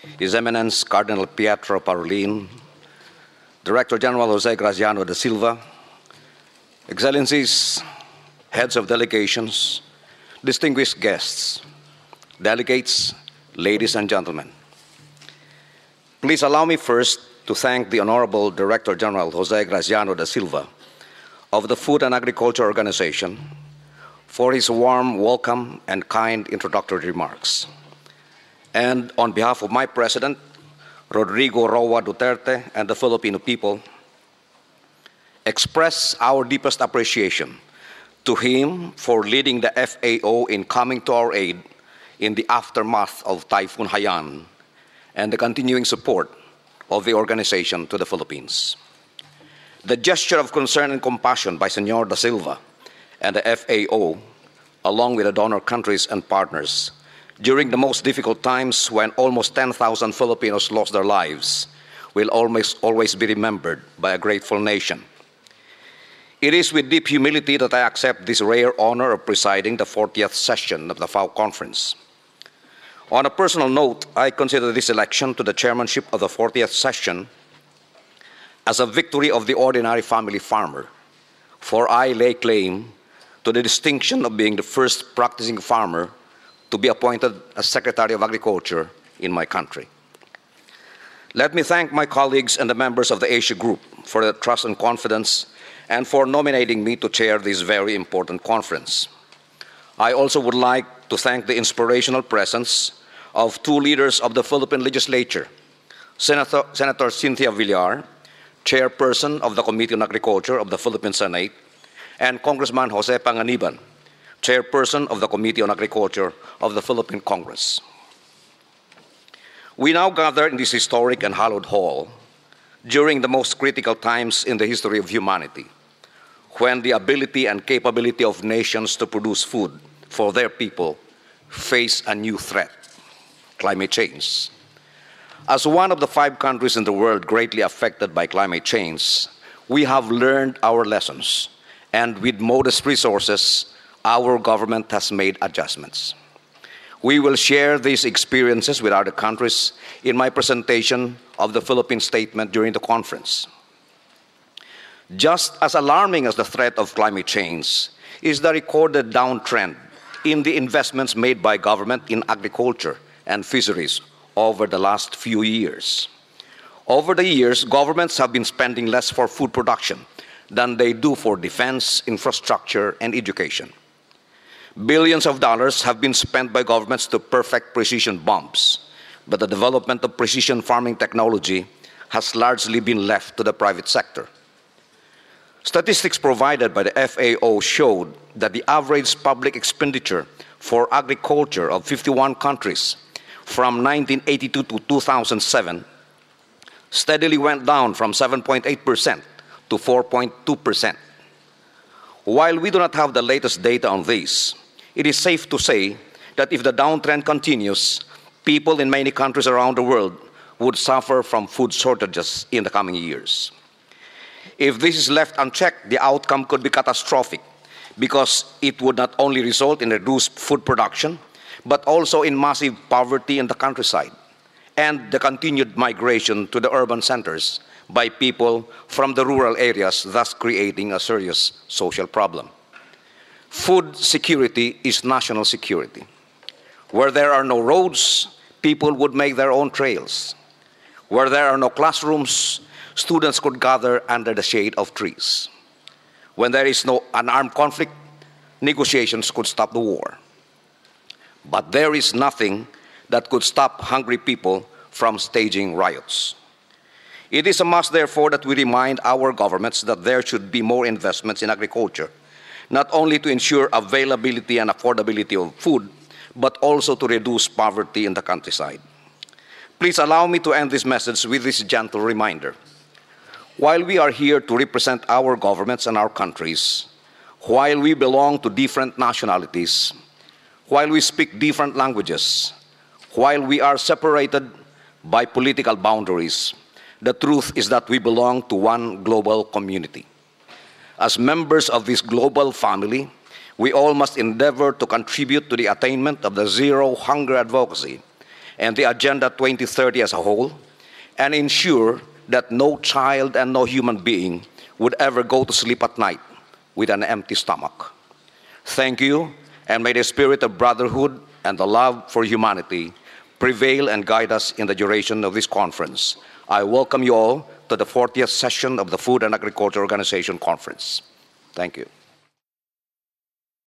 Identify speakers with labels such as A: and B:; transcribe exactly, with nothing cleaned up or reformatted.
A: His Eminence Cardinal Pietro Parolin, Director General Jose Graziano da Silva, Excellencies, heads of delegations, distinguished guests, delegates, ladies and gentlemen. Please allow me first to thank the Honorable Director General Jose Graziano da Silva of the Food and Agriculture Organization for his warm welcome and kind introductory remarks. And on behalf of my President, Rodrigo Roa Duterte, and the Filipino people, express our deepest appreciation to him for leading the F A O in coming to our aid in the aftermath of Typhoon Haiyan and the continuing support of the organization to the Philippines. The gesture of concern and compassion by Senor da Silva and the F A O, along with the donor countries and partners, during the most difficult times when almost ten thousand Filipinos lost their lives, will always, always be remembered by a grateful nation. It is with deep humility that I accept this rare honor of presiding the fortieth session of the F A O Conference. On a personal note, I consider this election to the chairmanship of the fortieth session as a victory of the ordinary family farmer, for I lay claim to the distinction of being the first practicing farmer to be appointed as Secretary of Agriculture in my country. Let me thank my colleagues and the members of the Asia Group for their trust and confidence and for nominating me to chair this very important conference. I also would like to thank the inspirational presence of two leaders of the Philippine legislature, Senator, Senator Cynthia Villar, chairperson of the Committee on Agriculture of the Philippine Senate, and Congressman Jose Panganiban, chairperson of the Committee on Agriculture of the Philippine Congress. We now gather in this historic and hallowed hall during the most critical times in the history of humanity, when the ability and capability of nations to produce food for their people face a new threat: climate change. As one of the five countries in the world greatly affected by climate change, we have learned our lessons, and with modest resources, our government has made adjustments. We will share these experiences with other countries in my presentation of the Philippine Statement during the conference. Just as alarming as the threat of climate change is the recorded downtrend in the investments made by government in agriculture and fisheries over the last few years. Over the years, governments have been spending less for food production than they do for defense, infrastructure, and education. Billions of dollars have been spent by governments to perfect precision bombs, but the development of precision farming technology has largely been left to the private sector. Statistics provided by the F A O showed that the average public expenditure for agriculture of fifty-one countries from nineteen eighty-two to two thousand seven steadily went down from seven point eight percent to four point two percent. While we do not have the latest data on this, it is safe to say that if the downtrend continues, people in many countries around the world would suffer from food shortages in the coming years. If this is left unchecked, the outcome could be catastrophic because it would not only result in reduced food production, but also in massive poverty in the countryside and the continued migration to the urban centers by people from the rural areas, thus creating a serious social problem. Food security is national security. Where there are no roads, people would make their own trails. Where there are no classrooms, students could gather under the shade of trees. When there is no unarmed conflict, negotiations could stop the war. But there is nothing that could stop hungry people from staging riots. It is a must, therefore, that we remind our governments that there should be more investments in agriculture, not only to ensure availability and affordability of food, but also to reduce poverty in the countryside. Please allow me to end this message with this gentle reminder. While we are here to represent our governments and our countries, while we belong to different nationalities, while we speak different languages, while we are separated by political boundaries, the truth is that we belong to one global community. As members of this global family, we all must endeavor to contribute to the attainment of the zero hunger advocacy and the Agenda twenty thirty as a whole, and ensure that no child and no human being would ever go to sleep at night with an empty stomach. Thank you, and may the spirit of brotherhood and the love for humanity prevail and guide us in the duration of this conference. I welcome you all to the fortieth session of the Food and Agriculture Organization Conference. Thank you.